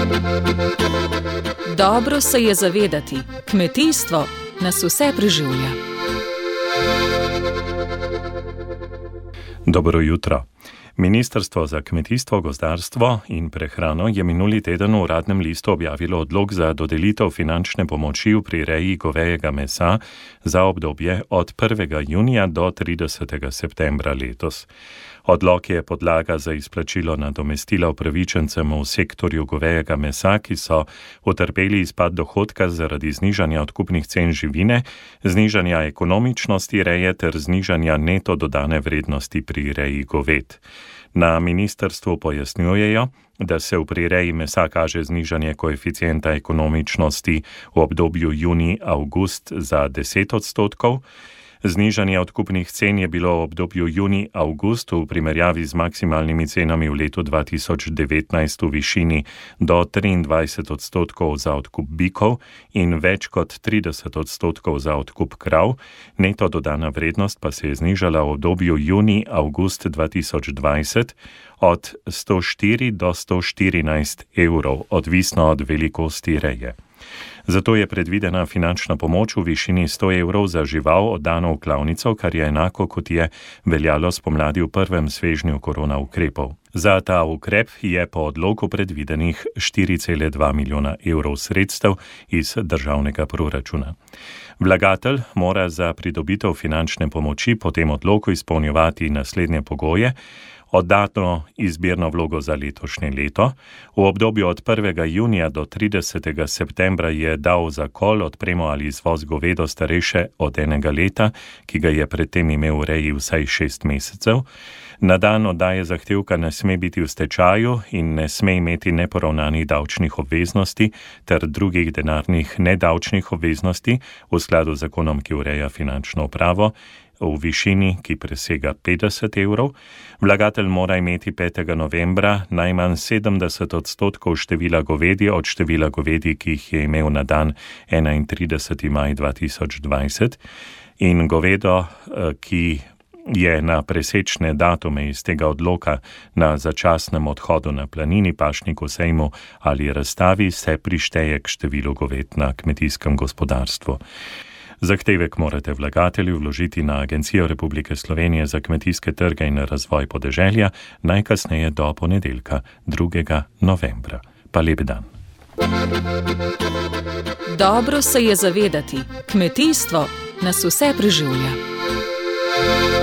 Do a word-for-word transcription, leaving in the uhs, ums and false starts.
Dobro se je zavedati, kmetijstvo nas vse preživlja. Dobro jutro. Ministrstvo za kmetijstvo, gozdarstvo in prehrano je minuli teden v Uradnem listu objavilo odlok za dodelitev finančne pomoči v prireji govejega mesa za obdobje od prvega junija do tridesetega septembra letos. Odlok je podlaga za izplačilo nadomestila upravičencem v sektorju govejega mesa, ki so utrpeli izpad dohodka zaradi znižanja odkupnih cen živine, znižanja ekonomičnosti reje ter znižanja neto dodane vrednosti pri reji goved. Na ministrstvu pojasnjujejo, da se v prireji mesa kaže znižanje koeficienta ekonomičnosti v obdobju junij-avgust za deset odstotkov. Znižanje odkupnih cen je bilo v obdobju junij-avgust v primerjavi z maksimalnimi cenami v letu dva tisoč devetnajst v višini do triindvajset odstotkov za odkup bikov in več kot trideset odstotkov za odkup krav, neto dodana vrednost pa se je znižala v obdobju junij-avgust dva tisoč dvajset od sto štiri do sto štirinajst evrov, odvisno od velikosti reje. Zato je predvidena finančna pomoč v višini sto evrov za žival oddano v klavnico, kar je enako, kot je veljalo spomladi v prvem svežnju korona ukrepov. Za ta ukrep je po odloku predvidenih štiri cele dva milijona evrov sredstev iz državnega proračuna. Vlagatelj mora za pridobitev finančne pomoči po tem odloku izpolnjevati naslednje pogoje: oddano izbirno vlogo za letošnje leto, v obdobju od prvega junija do tridesetega septembra je dal za kol, odpremo ali izvoz govedo starejše od enega leta, ki ga je predtem imel v reji vsaj šest mesecev. Na dan oddaje zahtevka ne sme biti v stečaju in ne sme imeti neporavnanih davčnih obveznosti ter drugih denarnih nedavčnih obveznosti v skladu z zakonom, ki ureja finančno upravo, v višini, ki presega petdeset evrov. Vlagatelj mora imeti petega novembra najmanj sedemdeset odstotkov števila govedi od števila govedi, ki jih je imel na dan enaintrideseti maj dva tisoč dvajset, in govedo, ki je na presečne datume iz tega odloka na začasnem odhodu na planini, pašniku, sejmu ali razstavi, se prišteje k številu goved na kmetijskem gospodarstvu. Zahtevek morate vlagatelju vložiti na Agencijo Republike Slovenije za kmetijske trge in razvoj podeželja najkasneje do ponedeljka drugega novembra. Pa lep dan. Dobro se je zavedati, kmetijstvo nas vse preživlja.